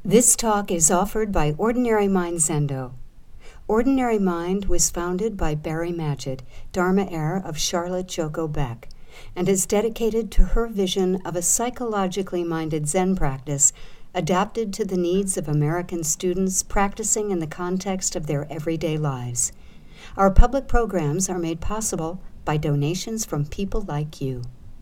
This talk is offered by Ordinary Mind Zendo. Ordinary Mind was founded by Barry Magid, Dharma heir of Charlotte Joko Beck, and is dedicated to her vision of a psychologically minded Zen practice adapted to the needs of American students practicing in the context of their everyday lives. Our public programs are made possible by donations from people like you.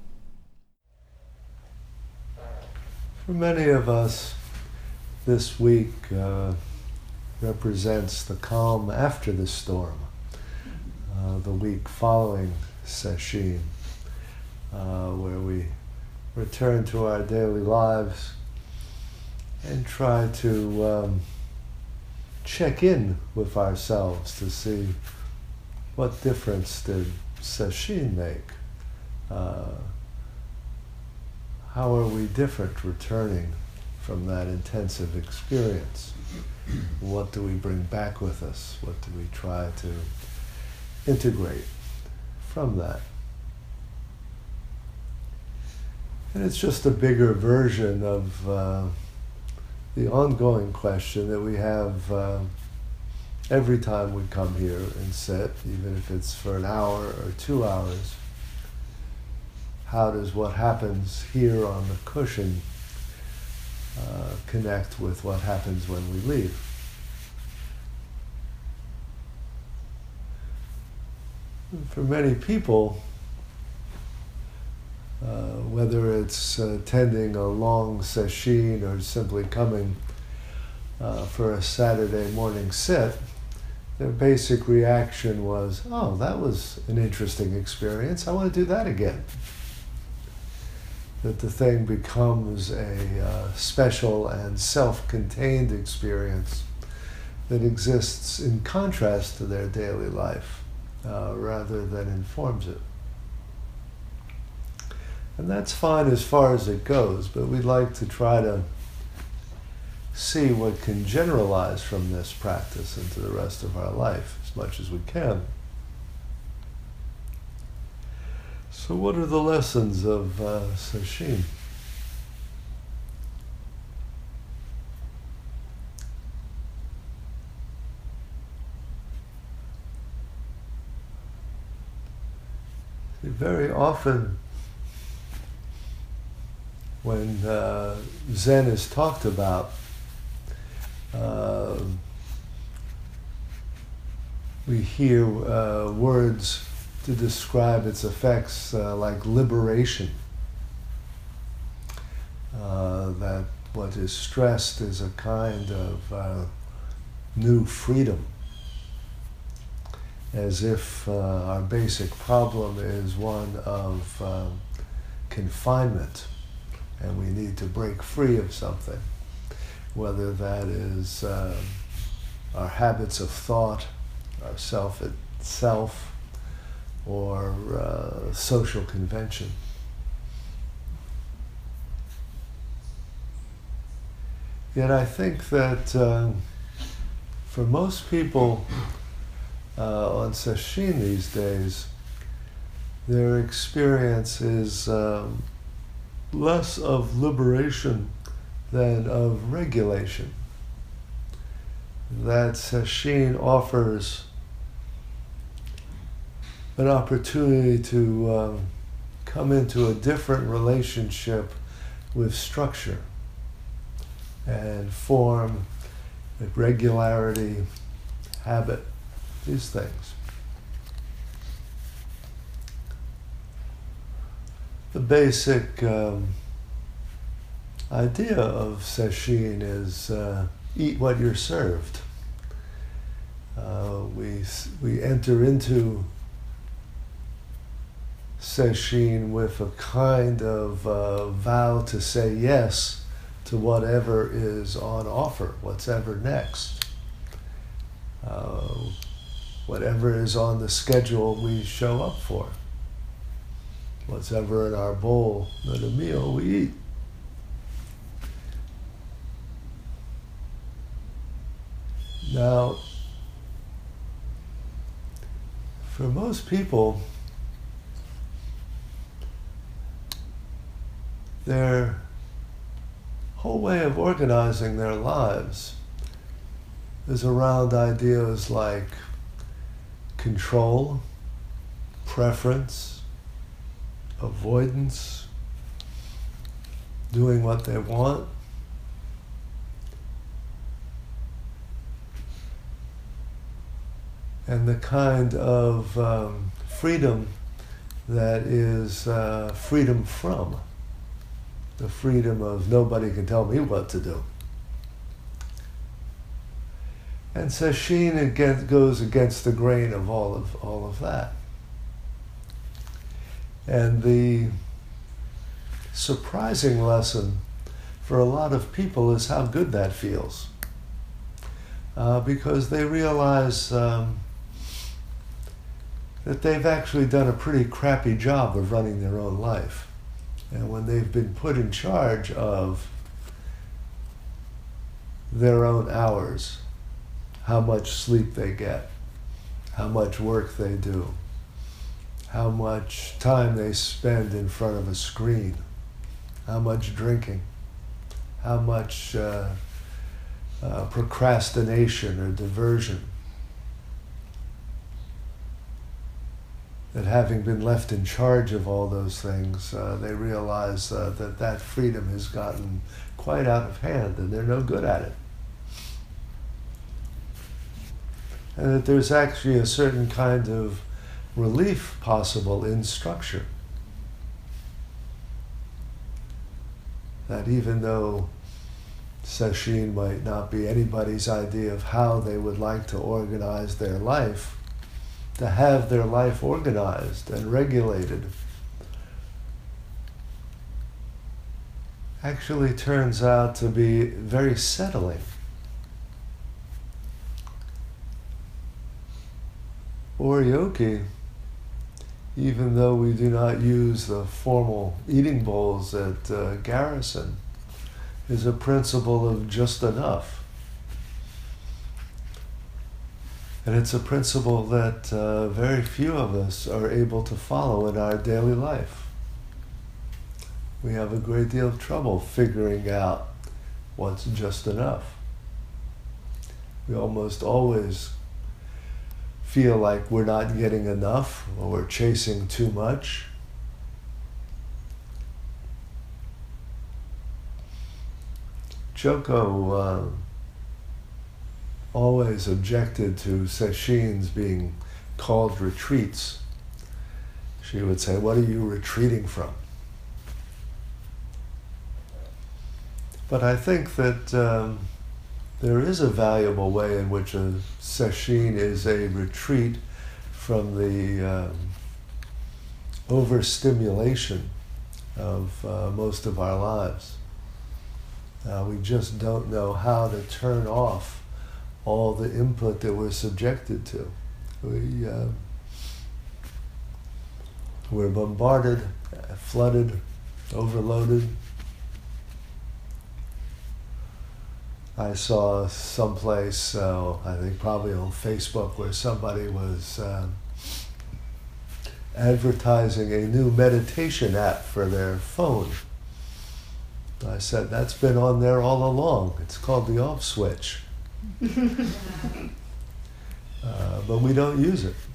For many of us, this week represents the calm after the storm, the week following Sesshin, where we return to our daily lives and try to check in with ourselves to see what difference did Sesshin make. How are we different returning from that intensive experience? What do we bring back with us? What do we try to integrate from that? And it's just a bigger version of the ongoing question that we have every time we come here and sit, even if it's for an hour or 2 hours. How does what happens here on the cushion connect with what happens when we leave? For many people, whether it's attending a long sesshin or simply coming for a Saturday morning sit, their basic reaction was, oh, that was an interesting experience, I want to do that again. That the thing becomes a special and self-contained experience that exists in contrast to their daily life, rather than informs it. And that's fine as far as it goes, but we'd like to try to see what can generalize from this practice into the rest of our life as much as we can. So what are the lessons of Sesshin? Very often when Zen is talked about, we hear words to describe its effects like liberation, that what is stressed is a kind of new freedom, as if our basic problem is one of confinement and we need to break free of something, whether that is our habits of thought, our self itself, or social convention. Yet I think that for most people on Sesshin these days, their experience is less of liberation than of regulation. That Sesshin offers an opportunity to come into a different relationship with structure and form, regularity, habit, these things. The basic idea of Sesshin is eat what you're served. We enter into Sesshin with a kind of vow to say yes to whatever is on offer, what's ever next. Whatever is on the schedule we show up for. What's ever in our bowl at a meal we eat. Now, for most people, their whole whole way of organizing their lives is around ideas like control, preference, avoidance, doing what they want, and the kind of freedom that is freedom from, the freedom of nobody can tell me what to do. And Sesshin again goes against the grain of all of that. And the surprising lesson for a lot of people is how good that feels. Because they realize that they've actually done a pretty crappy job of running their own life. And when they've been put in charge of their own hours, how much sleep they get, how much work they do, how much time they spend in front of a screen, how much drinking, how much procrastination or diversion, that having been left in charge of all those things, they realize that freedom has gotten quite out of hand and they're no good at it. And that there's actually a certain kind of relief possible in structure. That even though Sesshin might not be anybody's idea of how they would like to organize their life, to have their life organized and regulated actually turns out to be very settling. Oryoki, even though we do not use the formal eating bowls at Garrison, is a principle of just enough. And it's a principle that very few of us are able to follow in our daily life. We have a great deal of trouble figuring out what's just enough. We almost always feel like we're not getting enough, or we're chasing too much. Joko always objected to Sesshin's being called retreats. She would say, "What are you retreating from?" But I think that there is a valuable way in which a Sesshin is a retreat from the overstimulation of most of our lives. We just don't know how to turn off all the input that we're subjected to. We're bombarded, flooded, overloaded. I saw someplace, I think probably on Facebook, where somebody was advertising a new meditation app for their phone. I said, that's been on there all along. It's called the off switch. But we don't use it.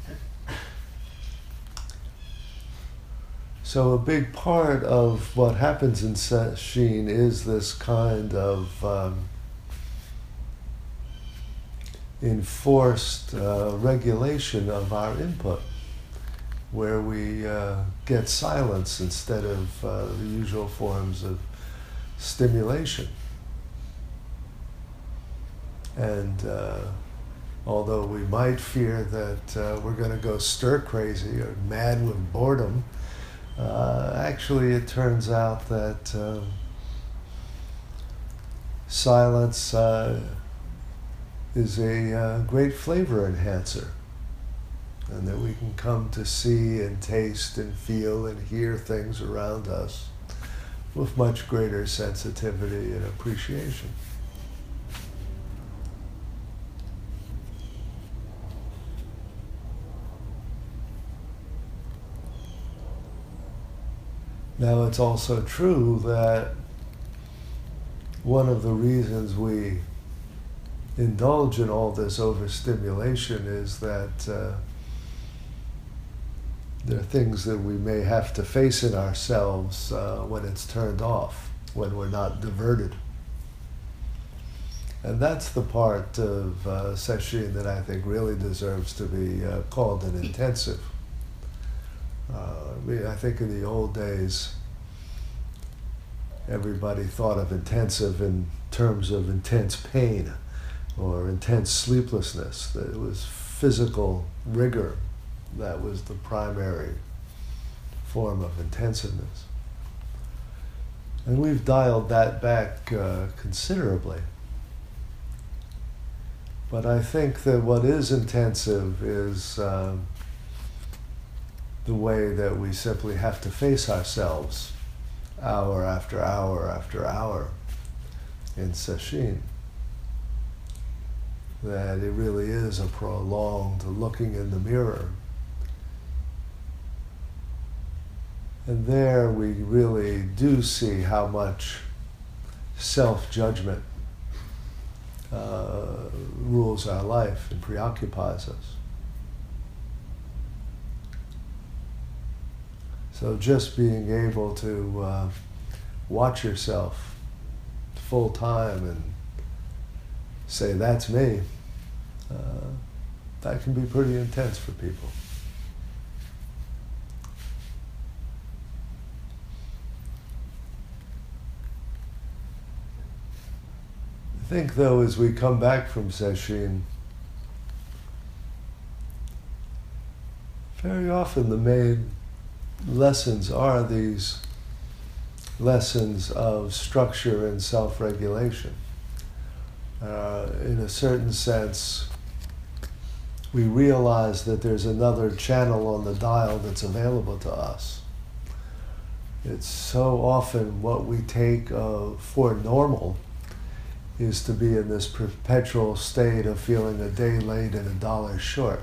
So a big part of what happens in Sesshin is this kind of enforced regulation of our input, where we get silence instead of the usual forms of stimulation. And although we might fear that we're going to go stir crazy or mad with boredom, actually it turns out that silence is a great flavor enhancer, and that we can come to see and taste and feel and hear things around us with much greater sensitivity and appreciation. Now, it's also true that one of the reasons we indulge in all this overstimulation is that there are things that we may have to face in ourselves when it's turned off, when we're not diverted. And that's the part of sesshin that I think really deserves to be called an intensive. I think in the old days, everybody thought of intensive in terms of intense pain or intense sleeplessness. That it was physical rigor that was the primary form of intensiveness. And we've dialed that back considerably. But I think that what is intensive is the way that we simply have to face ourselves hour after hour after hour in sesshin. That it really is a prolonged looking in the mirror. And there we really do see how much self-judgment rules our life and preoccupies us. So just being able to watch yourself full time and say, that's me, that can be pretty intense for people. I think, though, as we come back from sesshin, very often the main lessons are these lessons of structure and self-regulation. In a certain sense, we realize that there's another channel on the dial that's available to us. It's so often what we take for normal is to be in this perpetual state of feeling a day late and a dollar short.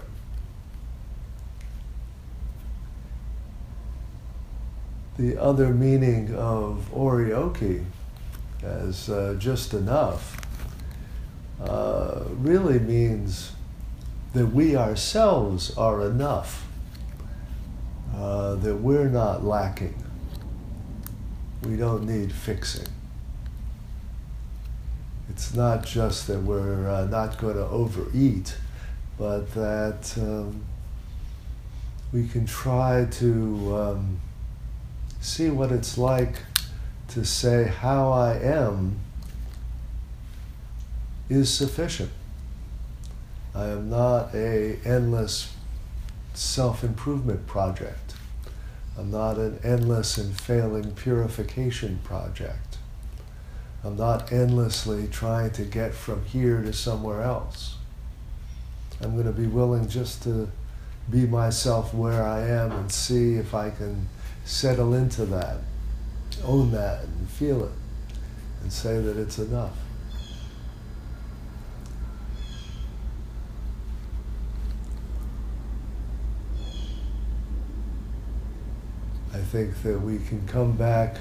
The other meaning of oryoki as just enough really means that we ourselves are enough, that we're not lacking. We don't need fixing. It's not just that we're not going to overeat, but that we can try to see what it's like to say how I am is sufficient. I am not an endless self-improvement project. I'm not an endless and failing purification project. I'm not endlessly trying to get from here to somewhere else. I'm going to be willing just to be myself where I am and see if I can settle into that, own that, and feel it, and say that it's enough. I think that we can come back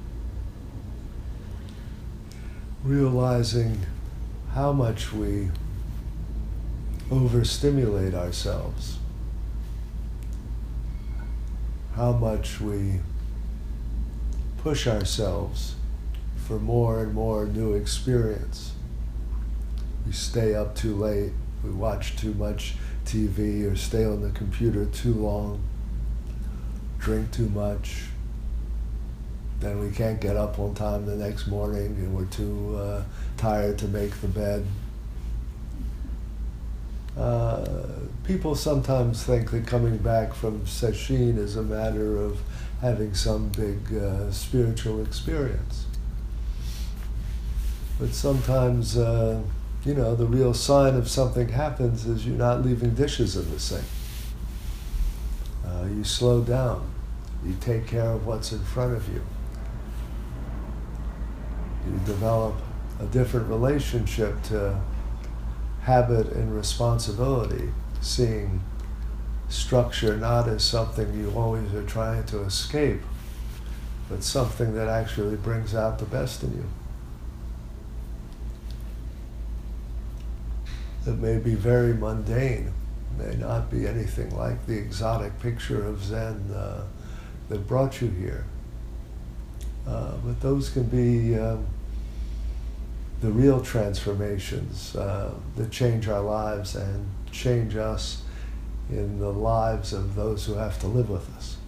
realizing how much we overstimulate ourselves, how much we push ourselves for more and more new experience. We stay up too late, we watch too much TV or stay on the computer too long, drink too much, then we can't get up on time the next morning and we're too tired to make the bed. People sometimes think that coming back from sesshin is a matter of having some big spiritual experience. But sometimes, the real sign of something happens is you're not leaving dishes in the sink. You slow down. You take care of what's in front of you. You develop a different relationship to habit and responsibility, seeing structure not as something you always are trying to escape, but something that actually brings out the best in you. that may be very mundane, may not be anything like the exotic picture of Zen that brought you here. But those can be the real transformations that change our lives and change us in the lives of those who have to live with us.